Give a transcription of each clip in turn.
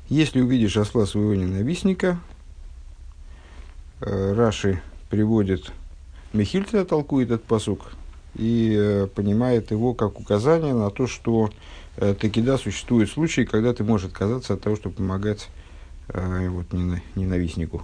Если увидишь осла своего ненавистника, Раши приводит, Мехильта толкует этот пасук и понимает его как указание на то, что таки да, существуют случаи, когда ты можешь отказаться от того, чтобы помогать ненавистнику.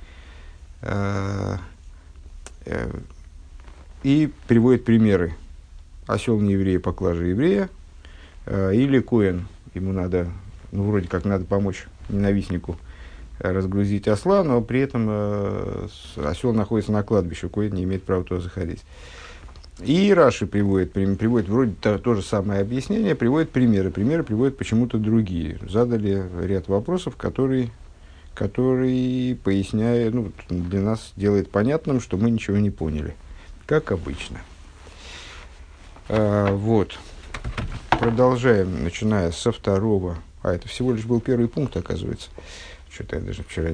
И приводит примеры. Осел не еврея, поклажа еврея, или коэн, ему надо, вроде как надо помочь ненавистнику разгрузить осла, но при этом осел находится на кладбище, коэн не имеет права туда заходить. И Раши приводит вроде то же самое объяснение, приводит примеры. Примеры приводят почему-то другие. Задали ряд вопросов, которые поясняют, для нас делает понятным, что мы ничего не поняли. Как обычно. Продолжаем, начиная со второго. Это всего лишь был первый пункт, оказывается. Что-то я даже вчера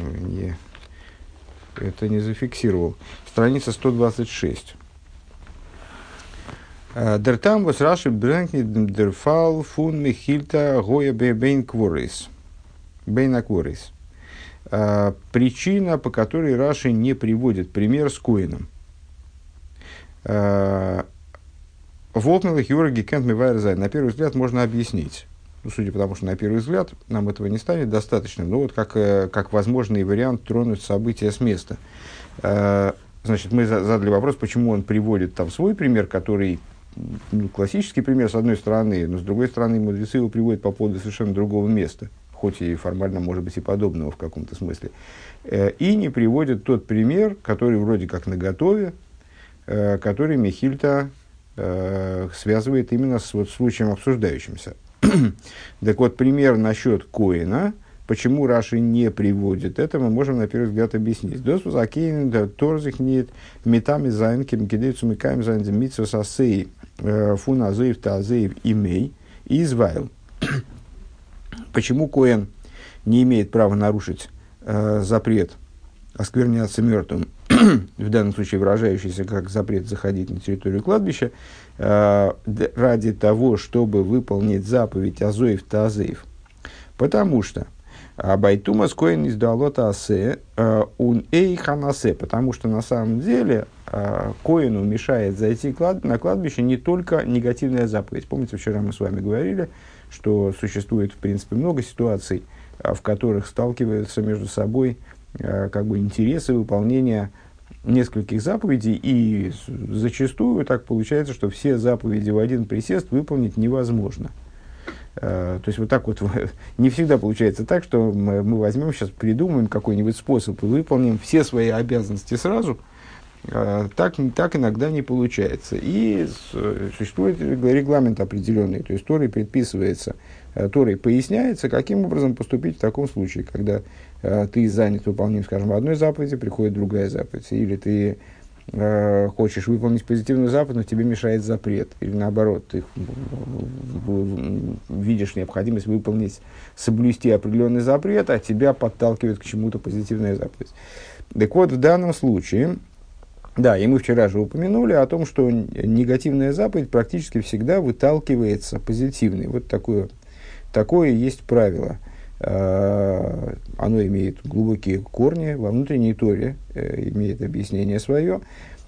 это не зафиксировал. Страница 126. Дертам вос Раши брэнкнит дерфал фун михильта гоя бейн акворис. Причина, по которой Раши не приводит пример с коином. Волкнелых юрги кент мивайрзай. На первый взгляд можно объяснить. Судя по тому, что на первый взгляд нам этого не станет достаточно, но как возможный вариант тронуть события с места. Значит, мы задали вопрос, почему он приводит там свой пример, который классический пример с одной стороны, но с другой стороны мудрецы его приводят по поводу совершенно другого места, хоть и формально может быть и подобного в каком-то смысле. И не приводит тот пример, который вроде как наготове, который Мехильта связывает именно с случаем обсуждающимся. Так вот, пример насчет коина, почему Раши не приводит это, мы можем на первый взгляд объяснить. Досу закейн торзих нет метами зайнким кидейцу микаем зайнзем митсус асей фун азеев тазеев имей и извайл. Почему коин не имеет права нарушить запрет оскверняться мертвым, в данном случае выражающийся как запрет заходить на территорию кладбища, ради того, чтобы выполнить заповедь Азоев Тазеев? Потому что Байтумас коин из Дуалота Асе ун эй ханасе, потому что на самом деле коину мешает зайти на кладбище не только негативная заповедь. Помните, вчера мы с вами говорили, что существует в принципе много ситуаций, в которых сталкиваются между собой интересы выполнения нескольких заповедей, и зачастую так получается, что все заповеди в один присест выполнить невозможно. То есть, вот так вот не всегда получается так, что мы возьмем сейчас, придумаем какой-нибудь способ и выполним все свои обязанности сразу. Так иногда не получается. И существует регламент определенный, то есть Торой предписывается, Торой поясняется, каким образом поступить в таком случае, когда ты занят выполнением, скажем, одной заповеди, приходит другая заповедь, или ты хочешь выполнить позитивную заповедь, но тебе мешает запрет, или наоборот, ты видишь необходимость соблюсти определенный запрет, а тебя подталкивает к чему-то позитивная заповедь. Так вот, в данном случае, да, и мы вчера же упомянули о том, что негативная заповедь практически всегда выталкивается позитивной. Вот такое есть правило. Оно имеет глубокие корни во внутренней Торе, имеет объяснение свое.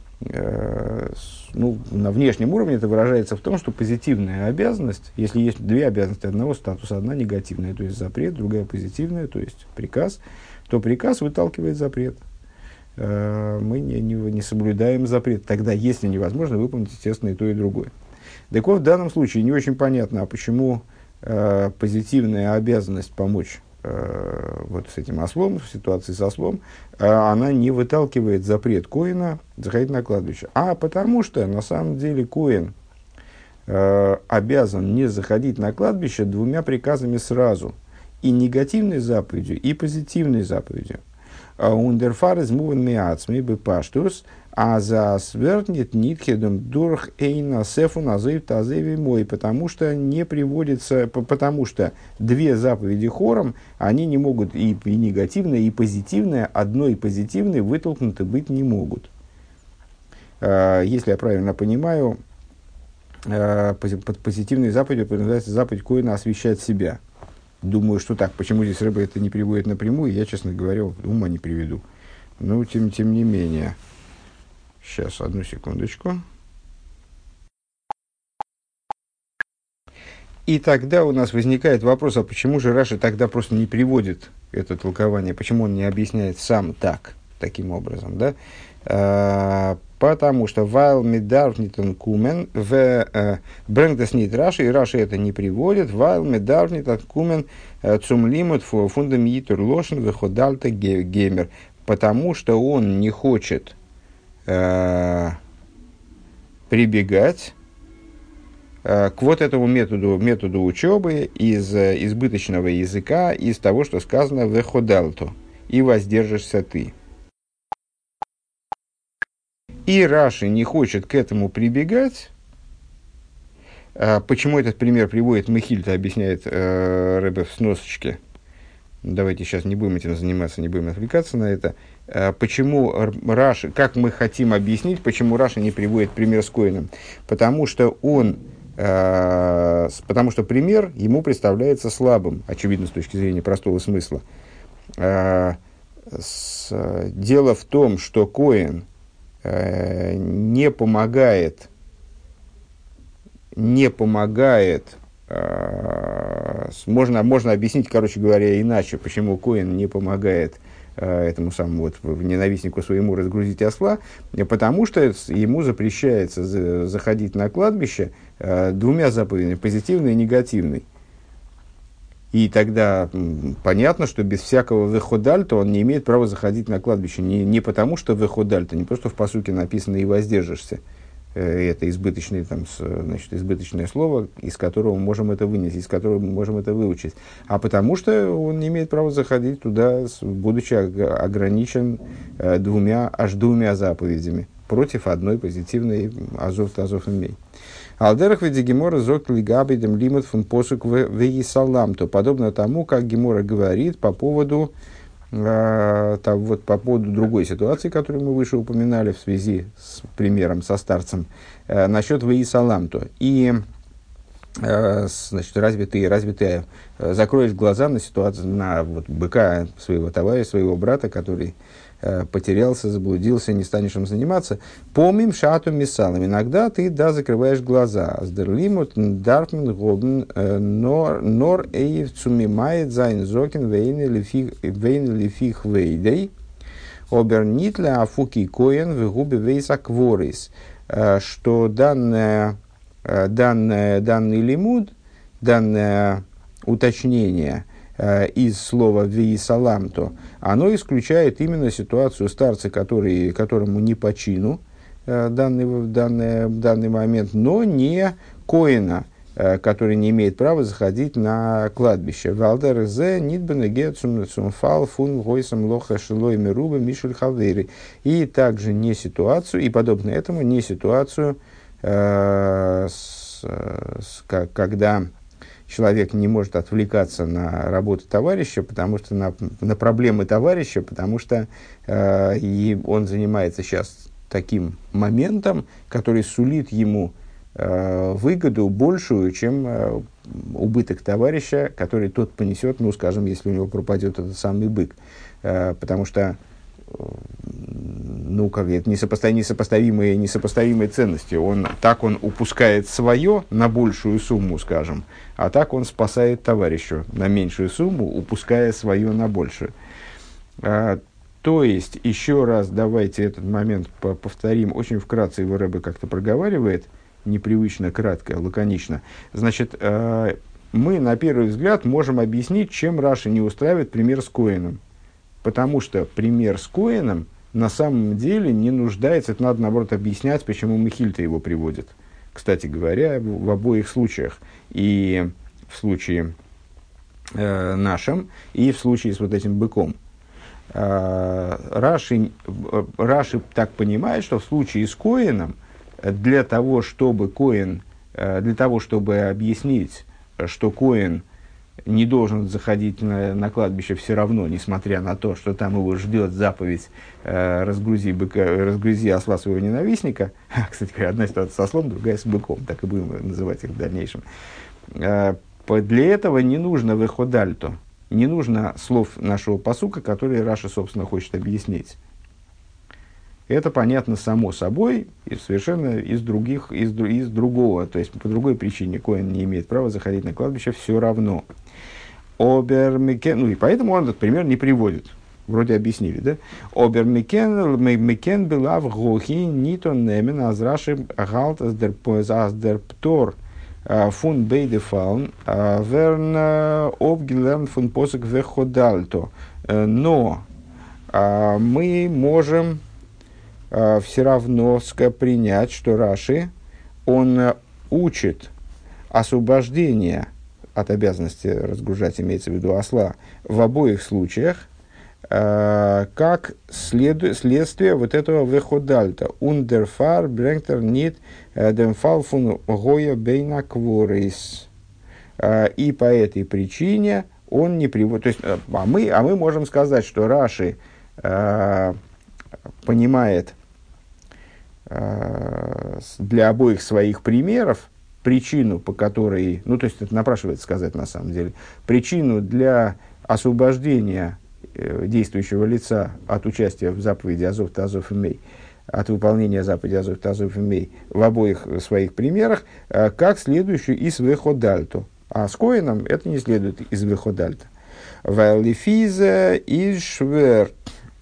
На внешнем уровне это выражается в том, что позитивная обязанность, если есть две обязанности одного статуса, одна негативная, то есть запрет, другая позитивная, то есть приказ, то приказ выталкивает запрет. Мы не соблюдаем запрет тогда, если невозможно выполнить, естественно, и то, и другое. Так вот, в данном случае не очень понятно, почему позитивная обязанность помочь вот с этим ослом, в ситуации с ослом, она не выталкивает запрет коина заходить на кладбище. Потому что, на самом деле, коин обязан не заходить на кладбище двумя приказами сразу. И негативной заповедью, и позитивной заповедью. Ундерфар из мувен миацми бы паштус, а за свертнет нитхедом дурх эйна сефу назыв тазеви мой, потому что не приводится, потому что две заповеди хором, они не могут и негативная, и позитивная, одной позитивной вытолкнуты быть не могут. Если я правильно понимаю, под позитивной заповедью подразумевается заповедь коина освящать себя. Думаю, что так. Почему здесь Рэбе это не приводит напрямую, я, честно говоря, ума не приведу. Но, тем не менее. Сейчас, одну секундочку. И тогда у нас возникает вопрос, а почему же Раши тогда просто не приводит это толкование, почему он не объясняет сам так, таким образом, да? Потому что «Вайл медарвнитон кумен» в «Брэнгдас нит Раши», и Раши это не приводит, «Вайл медарвнитон кумен цум лимут фундам йитур лошен выходальта геймер», потому что он не хочет прибегать к вот этому методу учебы из избыточного языка, из того, что сказано «веходалто» и «воздержишься ты». И Раши не хочет к этому прибегать. Почему этот пример приводит Мехильта, объясняет Ребе в сносочке. Давайте сейчас не будем этим заниматься, не будем отвлекаться на это. Почему Раши, как мы хотим объяснить, почему Раши не приводит пример с Коэном? Потому что пример ему представляется слабым, очевидно, с точки зрения простого смысла. Дело в том, что Коэн не помогает, можно объяснить, короче говоря, иначе, почему Коэн не помогает этому самому ненавистнику своему разгрузить осла, потому что ему запрещается заходить на кладбище двумя заповедями, позитивной и негативной. И тогда понятно, что без всякого «веходальта» он не имеет права заходить на кладбище. Не потому, что «веходальта», не просто в пасуке написано «и воздержишься». Это избыточное слово, из которого мы можем это вынести, из которого мы можем это выучить. А потому что он не имеет права заходить туда, будучи ограничен двумя заповедями против одной позитивной азов имей. Алдерах ведь Гемора зок лигабидем лимит фун посук веисаламто. Подобно тому, как Гемора говорит по поводу другой ситуации, которую мы выше упоминали в связи с примером со старцем, насчет веисаламто. И разве ты закроешь глаза на ситуацию, на быка своего товарища, своего брата, который потерялся, заблудился, не станешь им заниматься. Помним шату мисалом. Иногда ты, закрываешь глаза. Сдерлимут дарфмен гобн нор эйв цумимает зайн зокен вейн лифих вейдей обернитля афуки коен в губе вейса кворис. Что данный лимуд, данное уточнение из слова «веисаламто», оно исключает именно ситуацию старца, которому не по чину данный момент, но не коэна, который не имеет права заходить на кладбище. «Валдер зе нитбен гецум цумфал фун гойсам лоха шилой мируба мишель хавери». И также не ситуацию, и подобно этому не ситуацию, когда человек не может отвлекаться на работу товарища, потому что на проблемы товарища, потому что он занимается сейчас таким моментом, который сулит ему выгоду большую, чем убыток товарища, который тот понесет, скажем, если у него пропадет этот самый бык. Потому что это несопоставимые ценности. Он упускает свое на большую сумму, скажем, а так он спасает товарища на меньшую сумму, упуская свое на большую. То есть, еще раз давайте этот момент повторим. Очень вкратце его Ребе как-то проговаривает, непривычно, кратко, лаконично. Значит, мы на первый взгляд можем объяснить, чем Раши не устраивает пример с Коэном. Потому что пример с Коэном на самом деле не нуждается, это надо, наоборот, объяснять, почему Мехильта его приводит. Кстати говоря, в обоих случаях, и в случае нашем, и в случае с вот этим быком. Раши так понимает, что в случае с Коэном, для того, чтобы объяснить, что Коэн не должен заходить на кладбище все равно, несмотря на то, что там его ждет заповедь разгрузи осла своего ненавистника. Кстати говоря, одна ситуация с ослом, другая с быком, так и будем называть их в дальнейшем. Для этого не нужно выходальто, не нужно слов нашего пасука, которые Раши, собственно, хочет объяснить. Это понятно само собой, и совершенно из другого, то есть по другой причине коэн не имеет права заходить на кладбище все равно. Ну и поэтому он этот пример не приводит. Вроде объяснили, да? Обермикен была в гохи нитон немен азраши галт аздер птор фун бейдефалн верн обгилерн фун посок веходальто. Но мы можем все равно принять, что Раши, он учит освобождение от обязанности разгружать, имеется в виду осла, в обоих случаях, как следствие вот этого веходальта. Ундерфар брэнгтер нит демфал фун гоя бейна кворис. И по этой причине он не приводит... То есть, а мы можем сказать, что Раши понимает для обоих своих примеров причину, по которой... Ну, то есть, это напрашивается сказать на самом деле. Причину для освобождения действующего лица от участия в заповеди Азов Тазов Имей, от выполнения заповеди Азов Тазов Имей в обоих своих примерах, как следующую из Веходальто. А с Коэном это не следует из Веходальто. Вайлифиза и Швер.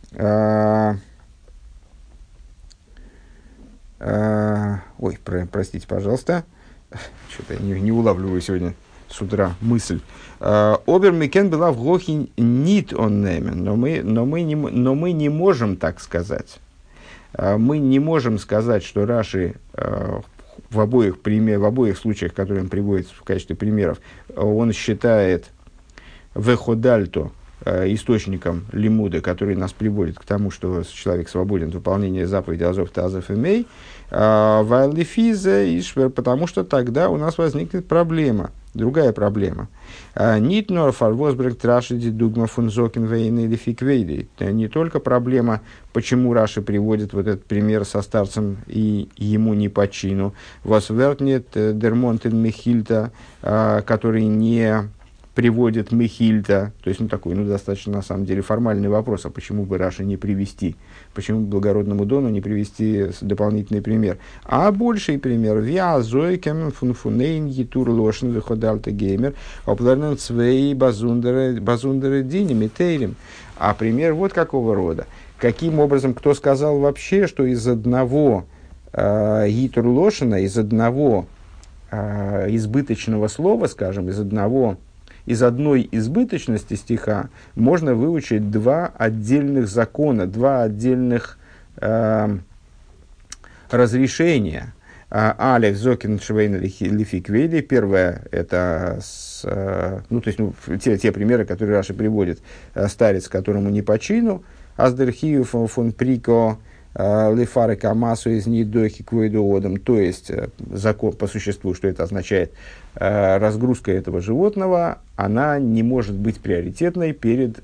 Простите, пожалуйста. Что-то я не улавливаю сегодня с утра мысль. Обермикен была в гохи нит он немен, но мы не можем так сказать. Мы не можем сказать, что Раши в обоих случаях, которые он приводит в качестве примеров, он считает веходальто источником лимуда, который нас приводит к тому, что человек свободен от выполнения заповеди Азов Тазов Имей, потому что тогда у нас возникнет проблема, другая проблема. Не только проблема, почему Раши приводит вот этот пример со старцем и ему не по чину, восвертнет дермонтен михильта, который не приводит Мехильта, то есть достаточно на самом деле формальный вопрос, а почему бы Раши не привести, почему благородному Дону не привести дополнительный пример. А больший пример, а пример вот какого рода. Каким образом, кто сказал вообще, что из одного гитур лошена, из одного избыточного слова, скажем, из одной избыточности стиха можно выучить два отдельных закона, два отдельных разрешения. Алеф зокин швейна лификвейли. Первое – это те примеры, которые Раши приводит. Старец, которому не по чину. Аздерхию фон прико лифары камасу из нидохи квойдуодом. То есть, закон по существу, что это означает? Разгрузка этого животного, она не может быть приоритетной перед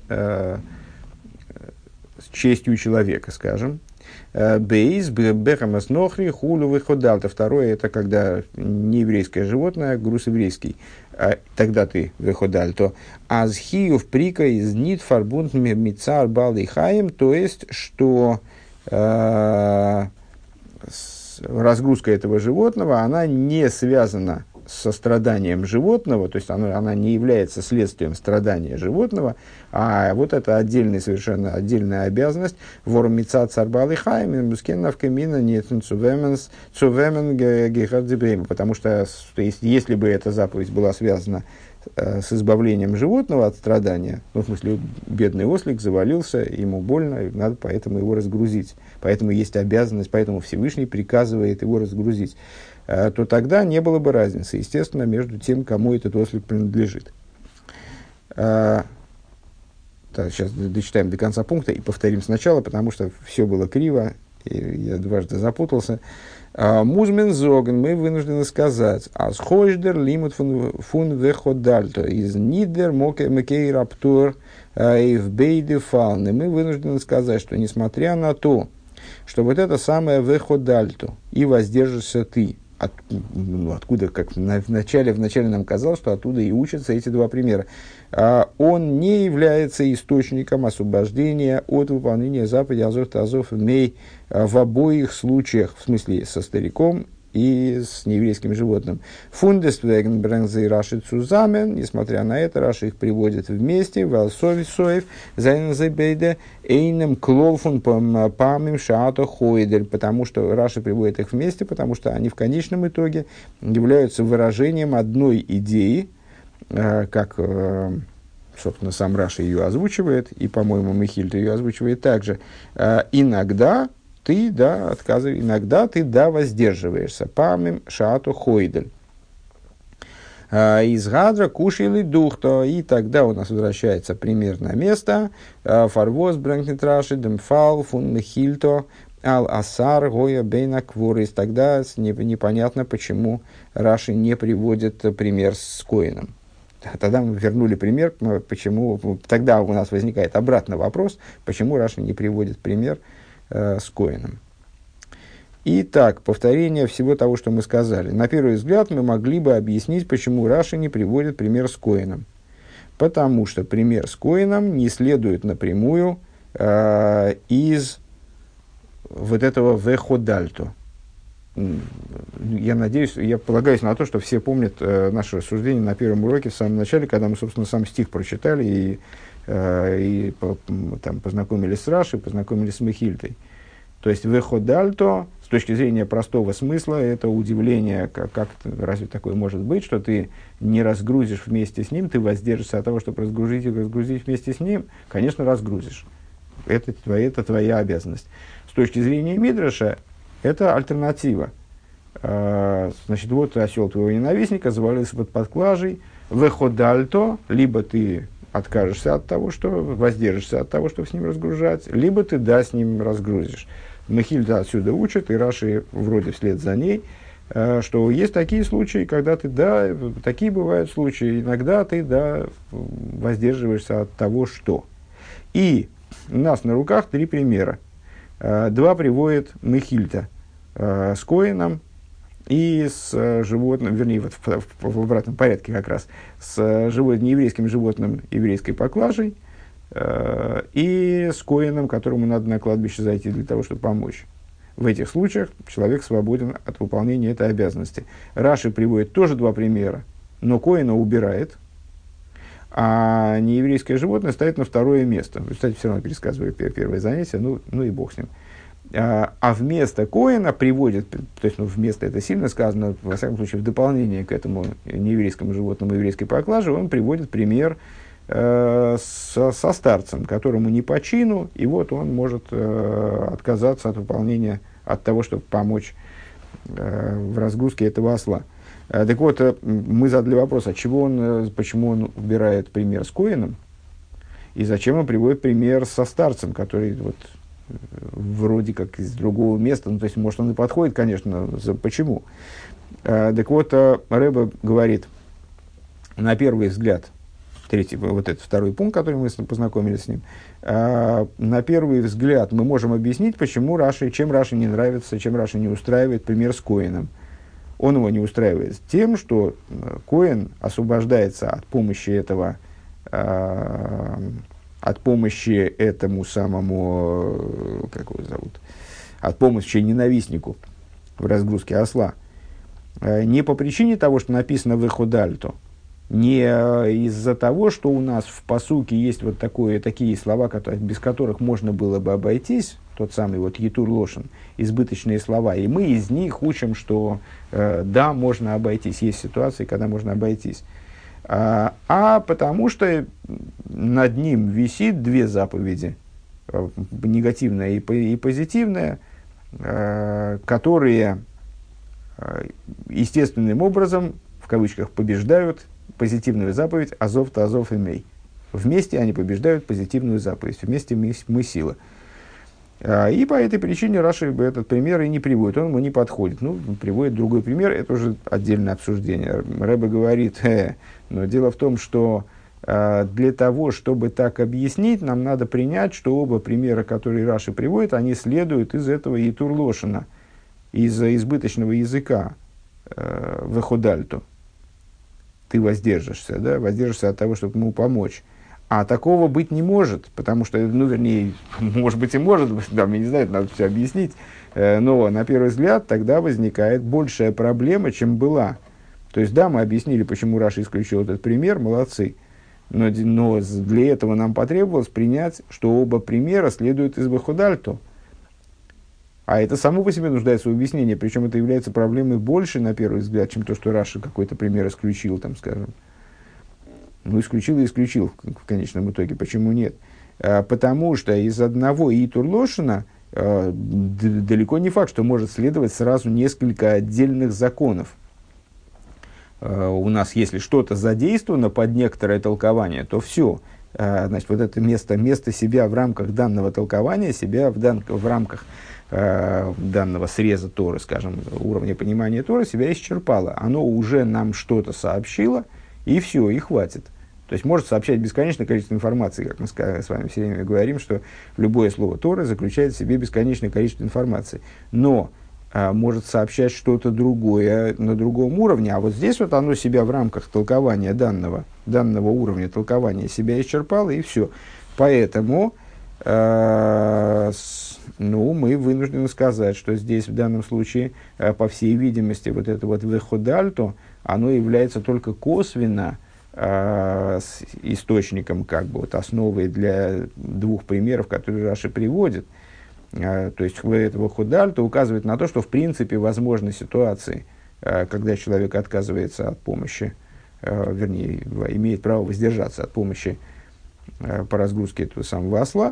честью человека, скажем. Бейс, бехамас нохри, хулу выходалта. Второе, это когда нееврейское животное, груз еврейский. Тогда ты выходальто. Азхиев прика из нит фарбунд мицар балдейхаем. То есть, что разгрузка этого животного, она не связана со страданием животного, то есть она не является следствием страдания животного, а вот это совершенно отдельная обязанность. Ворм мица царбал и хайм, мускеннав камина нет цувемен гехардзибрейма, потому что если бы эта заповедь была связана с избавлением животного от страдания, в смысле, бедный ослик завалился, ему больно, надо поэтому его разгрузить. Поэтому есть обязанность, поэтому Всевышний приказывает его разгрузить. То тогда не было бы разницы, естественно, между тем, кому этот ослик принадлежит. Так, сейчас дочитаем до конца пункта и повторим сначала, потому что все было криво, и я дважды запутался. Музмен зоген, мы вынуждены сказать, асхойдер лимут фун веходальто, из нидер мокей раптур и в бейде фалны. Мы вынуждены сказать, что несмотря на то, что вот это самое веходальто, и воздержишься ты, откуда, как вначале нам казалось, что оттуда и учатся эти два примера. Он не является источником освобождения от выполнения заповеди Азов Тазов Мей в обоих случаях, в смысле со стариком и с нееврейским животным. Фундествеген брэнзей Раши Цузамен, несмотря на это, Раши их приводит вместе, Валсови Соев, Зайнзебейде, Эйнем Клолфун Памим Шаато Хойдель, потому что Раши приводит их вместе, потому что они в конечном итоге являются выражением одной идеи, как, собственно, сам Раши ее озвучивает, и, по-моему, Михильд ее озвучивает также. Иногда ты, да, отказываешь, иногда ты, да, воздерживаешься. Памим шаату хойдель. Из гадра кушали духто, и тогда у нас возвращается пример на место. Фарвоз брэнгнет раши демфал фун михильто ал асар гоя бейна кворис. Тогда непонятно, почему Раши не приводит пример с коином. Тогда мы вернули пример, почему, тогда у нас возникает обратный вопрос, почему Раши не приводит пример с коином. Итак, повторение всего того, что мы сказали. На первый взгляд мы могли бы объяснить, почему Раши не приводит пример с коином. Потому что пример с коином не следует напрямую из вот этого веходальто. Я надеюсь, я полагаюсь на то, что все помнят наше рассуждение на первом уроке в самом начале, когда мы, собственно, сам стих прочитали и там, познакомились с Рашей, познакомились с Мехильтой. То есть «веходальто» с точки зрения простого смысла это удивление, как разве такое может быть, что ты не разгрузишь вместе с ним, ты воздержишься от того, чтобы разгрузить вместе с ним, конечно, разгрузишь. Это твоя обязанность. С точки зрения Мидраша это альтернатива. Значит, вот осел твоего ненавистника завалился под подклажей, «веходальто», либо ты откажешься от того, что воздержишься от того, чтобы с ним разгружать, либо ты, да, с ним разгрузишь. Мехильда отсюда учит, и Раши вроде вслед за ней, что есть такие случаи, когда ты, да, такие бывают случаи, иногда ты, да, воздерживаешься от того, что. И у нас на руках три примера. Два приводит Мехильда с коином и с животным, вернее, вот в обратном порядке как раз, с нееврейским животным, еврейской поклажей, и с коином, которому надо на кладбище зайти для того, чтобы помочь. В этих случаях человек свободен от выполнения этой обязанности. Раши приводит тоже два примера, но коина убирает, а нееврейское животное ставит на второе место. Кстати, все равно пересказываю первое занятие, ну и бог с ним. А вместо коина приводит, то есть вместо, это сильно сказано, во всяком случае, в дополнение к этому нееврейскому животному, еврейской поклаже, он приводит пример со старцем, которому не по чину, и вот он может отказаться от выполнения, от того, чтобы помочь в разгрузке этого осла. Так вот, мы задали вопрос, почему он убирает пример с коином, и зачем он приводит пример со старцем, который вот вроде как из другого места, ну, то есть, может, он и подходит, конечно, почему? Так вот, Ребе говорит, на первый взгляд, вот этот второй пункт, который мы познакомились с ним, на первый взгляд мы можем объяснить, почему чем Раши не нравится, чем Раши не устраивает пример с коином. Он его не устраивает тем, что коин освобождается от помощи этому самому, как его зовут, от помощи ненавистнику в разгрузке осла. Не по причине того, что написано «выходальто», не из-за того, что у нас в пасуке есть вот такие слова, без которых можно было бы обойтись, тот самый вот «етур лошен», избыточные слова, и мы из них учим, что да, можно обойтись, есть ситуации, когда можно обойтись. А потому что над ним висит две заповеди, негативная и позитивная, которые естественным образом, в кавычках, побеждают позитивную заповедь «Азов та азов имей». Вместе они побеждают позитивную заповедь, вместе мы сила. И по этой причине Раши этот пример и не приводит, он ему не подходит. Приводит другой пример, это уже отдельное обсуждение. Ребе говорит, но дело в том, что для того, чтобы так объяснить, нам надо принять, что оба примера, которые Раши приводит, они следуют из этого Етур Лошена, из избыточного языка. выходальту. Ты воздержишься, да, воздержишься от того, чтобы ему помочь. А такого быть не может, потому что, ну, вернее, может быть и может быть, да, я не знаю, надо все объяснить, но на первый взгляд тогда возникает большая проблема, чем была. То есть, да, мы объяснили, почему Раши исключил этот пример, молодцы, но для этого нам потребовалось принять, что оба примера следуют из выходальту. А это само по себе нуждается в объяснении, причем это является проблемой больше, на первый взгляд, чем то, что Раши какой-то пример исключил, там, скажем. Ну, исключил и исключил в конечном итоге. Почему нет? Потому что из одного Итур Лошена далеко не факт, что может следовать сразу несколько отдельных законов. У нас, если что-то задействовано под некоторое толкование, то все. Значит, вот это место себя в рамках данного толкования, себя в рамках данного среза Торы, скажем, уровня понимания Торы, себя исчерпало. Оно уже нам что-то сообщило, и все, и хватит. То есть может сообщать бесконечное количество информации, как мы с вами все время говорим, что любое слово Торы заключает в себе бесконечное количество информации. Но может сообщать что-то другое на другом уровне, а вот здесь вот оно себя в рамках толкования данного уровня толкования себя исчерпало, и все. Поэтому мы вынуждены сказать, что здесь в данном случае, по всей видимости, вот это вот выходальто, оно является только косвенно с источником, как бы, вот, основой для двух примеров, которые Раши приводит. То есть этого худальта указывает на то, что в принципе возможны ситуации, когда человек отказывается от помощи, вернее, имеет право воздержаться от помощи по разгрузке этого самого осла.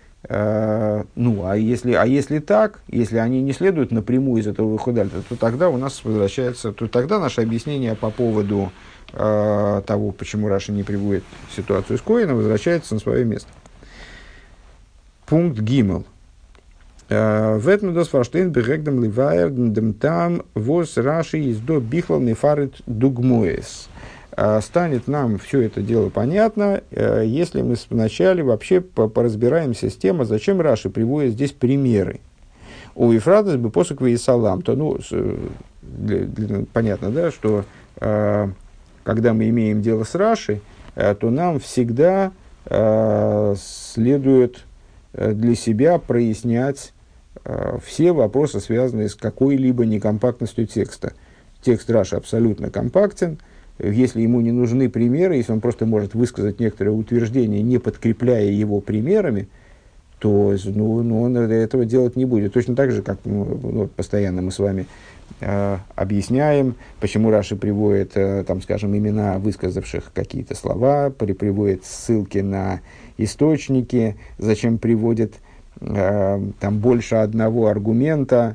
Если так, если они не следуют напрямую из этого худальта, то тогда у нас возвращается, то тогда наше объяснение по поводу того, почему Раши не приводит ситуацию с Коэном, возвращается на свое место. Пункт Гимел. В этом досфаштейн бегегдам ливайер там воз Раши из до бихлал нефарит дугмоес. Станет нам все это дело понятно, если мы вначале вообще поразбираемся с тем, а зачем Раши приводит здесь примеры. У Ефратас бы посук вейсалам, то понятно, да, что когда мы имеем дело с Раши, то нам всегда следует для себя прояснять все вопросы, связанные с какой-либо некомпактностью текста. Текст Раши абсолютно компактен. Если ему не нужны примеры, если он просто может высказать некоторое утверждение, не подкрепляя его примерами, то он этого делать не будет. Точно так же, как постоянно мы с вами объясняем, почему Раши приводит, скажем, имена высказавших какие-то слова, приводит ссылки на источники, зачем приводит больше одного аргумента,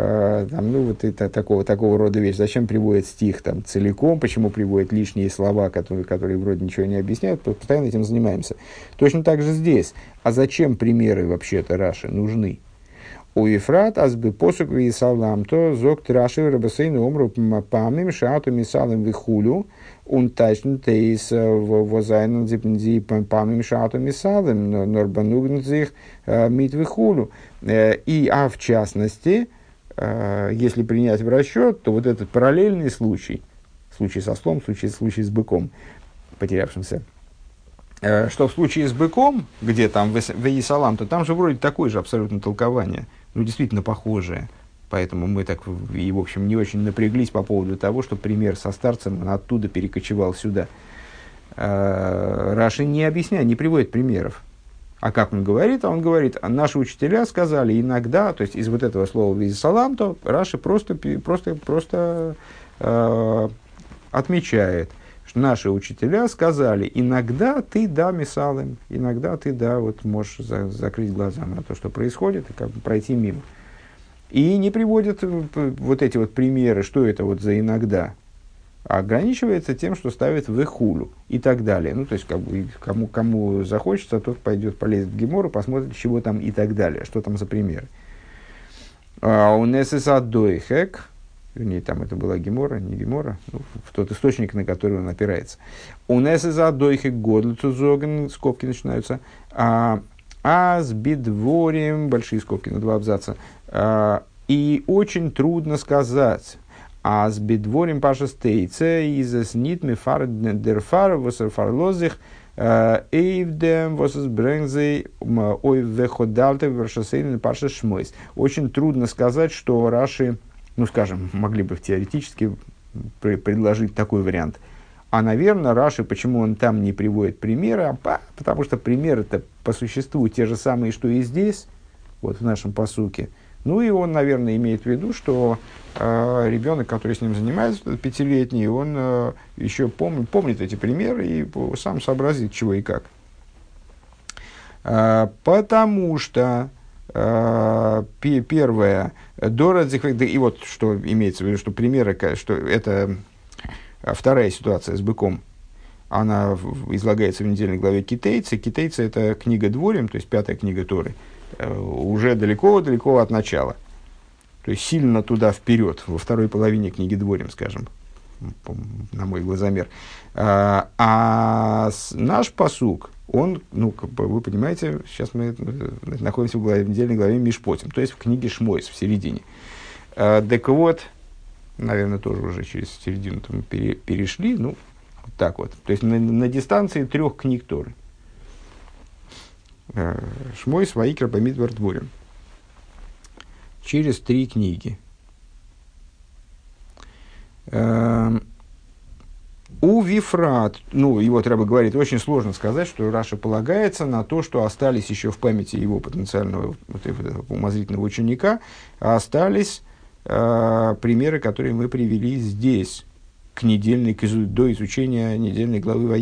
такого рода вещь. Зачем приводит стих целиком, почему приводит лишние слова, которые вроде ничего не объясняют, постоянно этим занимаемся. Точно так же здесь. А зачем примеры вообще-то Раши нужны? У Ефрат азбы посук висалам то зок Раши рабасейну омру памим шаату мисалам вихулю он тайшн тейс возайнен зипнзи памим шаату мисалам норбанугнзих мит вихулю. А в частности, если принять в расчет, то вот этот параллельный случай со слом, случай с быком, потерявшимся, что в случае с быком, где там вейсалам, то там же вроде такое же абсолютно толкование, действительно похожее. Поэтому мы так и, в общем, не очень напряглись по поводу того, что пример со старцем, он оттуда перекочевал сюда. Раши не объясняет, не приводит примеров. А как он говорит? Он говорит, наши учителя сказали иногда, то есть из вот этого слова вейсалам, то Раши просто отмечает, что наши учителя сказали, иногда ты да мисалым, иногда ты да, вот можешь закрыть глаза на то, что происходит, и как бы пройти мимо. И не приводит вот эти вот примеры, что это вот за иногда, а ограничивается тем, что ставит в эхулю и так далее. То есть, кому захочется, тот полезет в Гемору, посмотрит, чего там и так далее, что там за примеры. У Несеса Дойхек, вернее, там это была Гемора, не Гемора, в тот источник, на который он опирается. У Несеса Дойхек Годлицузоген, скобки начинаются, с бидворем, большие скобки на 2 абзаца, и очень трудно сказать, А с бедворим паша стейце из нит ми фар дер фар восер фарлозих эйвдем восер брэнгзей ой веходалте вершасейн паша шмойс. Очень трудно сказать, что Раши, ну скажем, могли бы теоретически предложить такой вариант. А, наверное, Раши, почему он там не приводит примеры? Потому что примеры-то по существу те же самые, что и здесь, вот в нашем пасуке. Ну и он, наверное, имеет в виду, что ребенок, который с ним занимается, 5-летний, он еще помнит эти примеры и сам сообразит, чего и как. Потому что первое, и вот что имеется в виду, что примеры, что это вторая ситуация с быком, она излагается в недельной главе Китейцы. Китейцы – это книга Дворим, то есть 5-я книга Торы, уже далеко-далеко от начала. То есть сильно туда вперед, во второй половине книги Дворим, скажем, на мой глазомер. Наш пасук, он, ну, как бы вы понимаете, сейчас мы находимся в недельной главе Мишпотим, то есть в книге Шмойс, в середине. Так вот, наверное, тоже уже через середину мы перешли, ну, вот так вот. То есть на дистанции 3 книг Торы. Шмойс, Ваикра, Бамидбар, Дворим. Через 3 книги. У Вифрат, ну, и вот Рабби говорит, очень сложно сказать, что Раша полагается на то, что остались еще в памяти его потенциального умозрительного ученика, остались примеры, которые мы привели здесь, до изучения недельной главы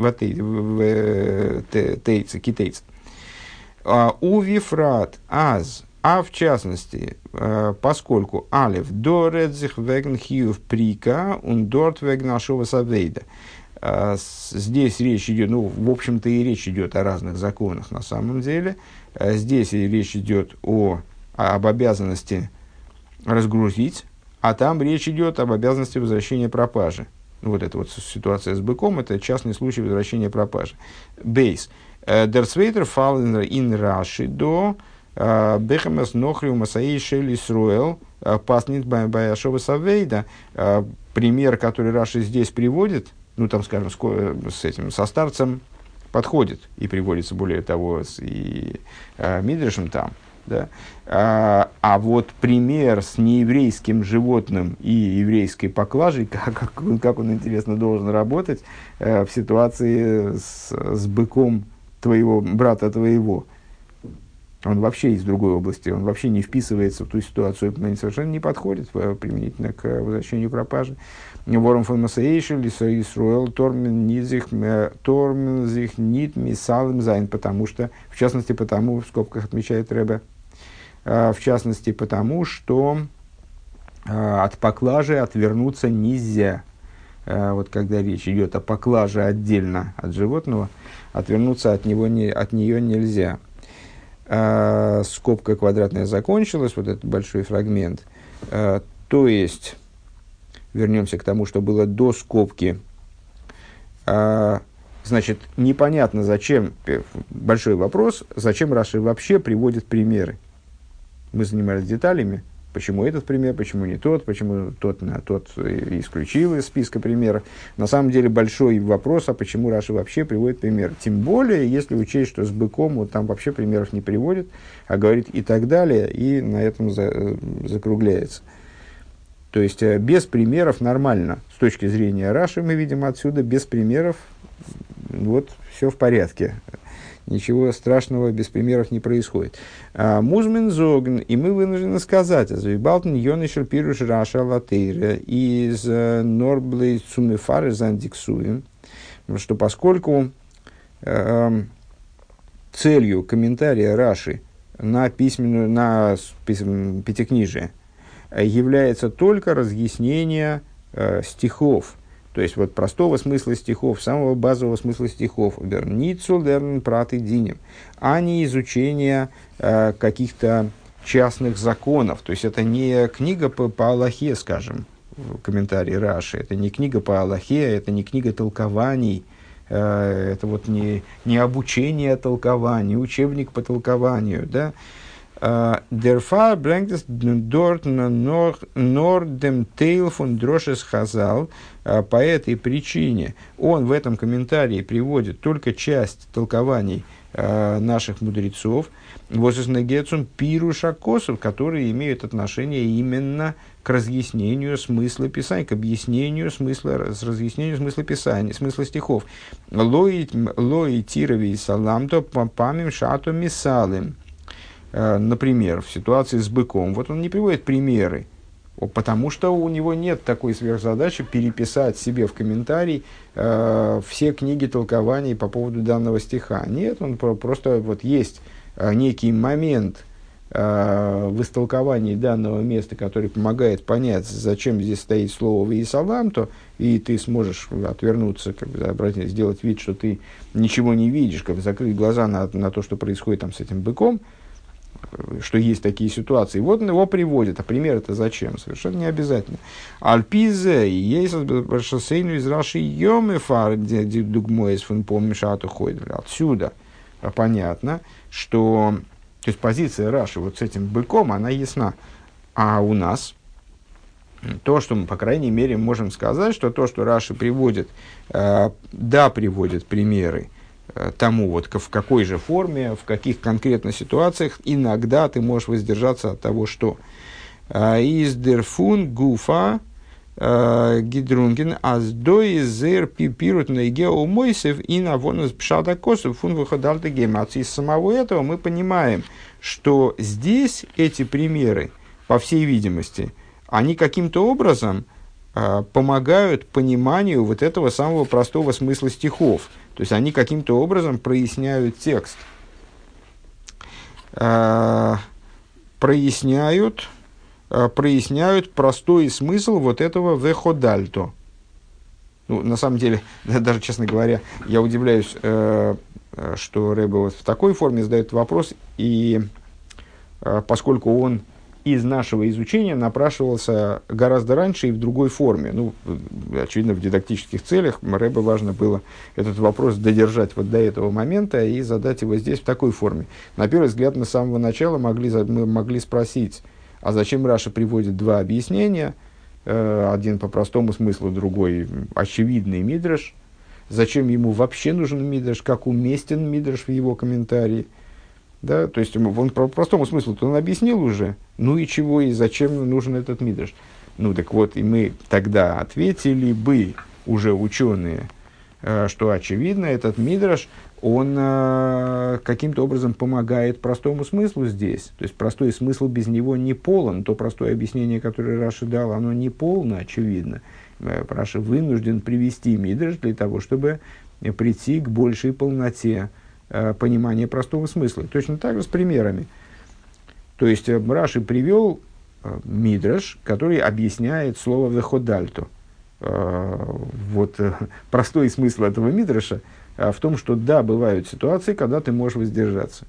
Тейца, Китейца. У Вифрат, в частности, поскольку Алеф доредзих веген хиюв прика und dort wegen ашова савейда. Здесь речь идет, ну, в общем-то, и речь идет о разных законах на самом деле. Здесь и речь идет об обязанности разгрузить, а там речь идет об обязанности возвращения пропажи. Вот эта вот ситуация с быком, это частный случай возвращения пропажи. Бейс. Der zweite Fall in Rashi до Бехемес Нохриу Масаи Шель Исруэл паснит Баяшова Савейда. Пример, который Раши здесь приводит, ну там, скажем, со старцем подходит и приводится, более того, и Мидрашем там. Да? А вот пример с нееврейским животным и еврейской поклажей, как он, интересно, должен работать в ситуации с быком твоего брата твоего. Он вообще из другой области, он вообще не вписывается в ту ситуацию, совершенно не подходит применительно к возвращению пропажи. Вором фон Масаэйшель, Исруэл, Тормен зих нит мисалым зайн, потому что, в частности, потому, в скобках отмечает Ребе, в частности, потому что от поклажи отвернуться нельзя. Вот когда речь идет о поклаже отдельно от животного, отвернуться от нее нельзя. Скобка квадратная закончилась, вот этот большой фрагмент. То есть, вернемся к тому, что было до скобки. Значит, непонятно, зачем, большой вопрос, зачем Раши вообще приводит примеры. Мы занимались деталями, почему этот пример, почему не тот, почему тот исключил из списка примеров. На самом деле большой вопрос, а почему Раши вообще приводит пример. Тем более, если учесть, что с быком вот там вообще примеров не приводит, а говорит и так далее, и на этом закругляется. То есть, без примеров нормально. С точки зрения Раши мы видим отсюда, без примеров вот все в порядке. Ничего страшного без примеров не происходит. Музмен зогн, и мы вынуждены сказать, «Звибалтен йонишер пируш раша латейра из норблей цумефары зандиксуем», что поскольку целью комментария Раши на пятикнижие является только разъяснение стихов, то есть вот простого смысла стихов, самого базового смысла стихов, а не изучение каких-то частных законов. То есть это не книга по Аллахе, скажем, комментарий Раши, это не книга по Аллахе, это не книга толкований, это вот не обучение толкованию, учебник по толкованию, да? Der Fall bringt es dort nor dem Teil von Дрошес Хазал. По этой причине он в этом комментарии приводит только часть толкований наших мудрецов, возоснагецун пируша косов, которые имеют отношение именно к разъяснению смысла Писания, к объяснению смысла, разъяснению смысла Писания, смысла стихов. Лои тирови и саламто памим шато мисалым. Например, в ситуации с быком, вот он не приводит примеры, потому что у него нет такой сверхзадачи переписать себе в комментарий все книги толкований по поводу данного стиха. Нет, он просто вот есть некий момент в истолковании данного места, который помогает понять, зачем здесь стоит слово «ваисаламто», и ты сможешь отвернуться, как бы, сделать вид, что ты ничего не видишь, как бы закрыть глаза на то, что происходит там с этим быком, что есть такие ситуации. Вот он его приводит. А пример это зачем? Совершенно не обязательно. Альпизе есть шоссейну из Раши Йомефар, где дугмоис фон помешату ходит. Отсюда понятно, что то есть позиция Раши вот с этим быком, она ясна. А у нас то, что мы, по крайней мере, можем сказать, что то, что Раши приводит, да, приводит примеры тому, вот, в какой же форме, в каких конкретно ситуациях иногда ты можешь воздержаться от того, что из дерфун гуфа гидрунген аздой зер пипирут на геомойсев и на вонус пшада косов фун выходальта гемации. Из самого этого мы понимаем, что здесь эти примеры, по всей видимости, они каким-то образом помогают пониманию вот этого самого простого смысла стихов. То есть они каким-то образом проясняют текст. Проясняют простой смысл вот этого «веходальто». Ну, на самом деле, даже, честно говоря, я удивляюсь, что Ребе вот в такой форме задает вопрос, и поскольку он из нашего изучения напрашивался гораздо раньше и в другой форме. Ну, очевидно, в дидактических целях Ребе важно было этот вопрос додержать вот до этого момента и задать его здесь в такой форме. На первый взгляд, мы с самого начала мы могли спросить, а зачем Раша приводит два объяснения, один по простому смыслу, другой очевидный мидраш, зачем ему вообще нужен мидраш, как уместен мидраш в его комментарии. Да, то есть он по простому смыслу-то он объяснил уже, ну и чего, и зачем нужен этот мидраш. Ну так вот, и мы тогда ответили бы, уже ученые, что очевидно, этот мидраш, он каким-то образом помогает простому смыслу здесь. То есть простой смысл без него не полон. То простое объяснение, которое Раши дал, оно не полно, очевидно. Раши вынужден привести мидраш для того, чтобы прийти к большей полноте понимание простого смысла. Точно так же с примерами. То есть Раши привел мидраш, который объясняет слово «веходальто». Вот простой смысл этого мидраша в том, что да, бывают ситуации, когда ты можешь воздержаться.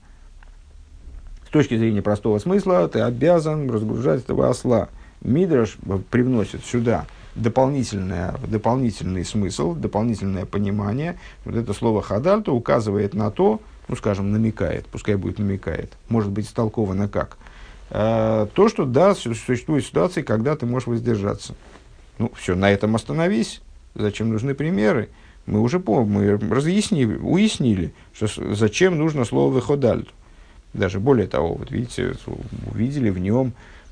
С точки зрения простого смысла ты обязан разгружать этого осла. Мидраш привносит сюда дополнительный смысл, дополнительное понимание. Вот это слово «хадальто» указывает на то, ну, скажем, намекает, пускай будет намекает, может быть истолковано как. То, что да, существуют ситуации, когда ты можешь воздержаться. Ну, все, на этом остановись. Зачем нужны примеры? Мы уже уяснили, что зачем нужно слово «выходальто». Даже более того, вот видите, увидели в нем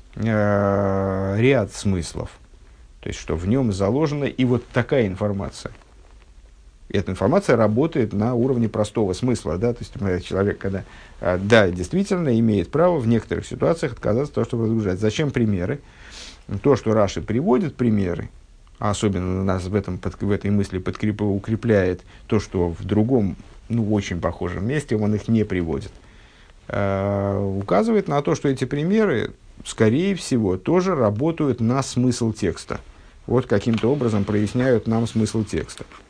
ряд смыслов. То есть, что в нем заложена и вот такая информация. И эта информация работает на уровне простого смысла. Да? То есть, человек, когда, да, действительно имеет право в некоторых ситуациях отказаться от того, чтобы разгружать. Зачем примеры? То, что Раши приводит примеры, а особенно нас в этой мысли укрепляет то, что в другом, ну, очень похожем месте он их не приводит. Указывает на то, что эти примеры, скорее всего, тоже работают на смысл текста. Вот каким-то образом проясняют нам смысл текста.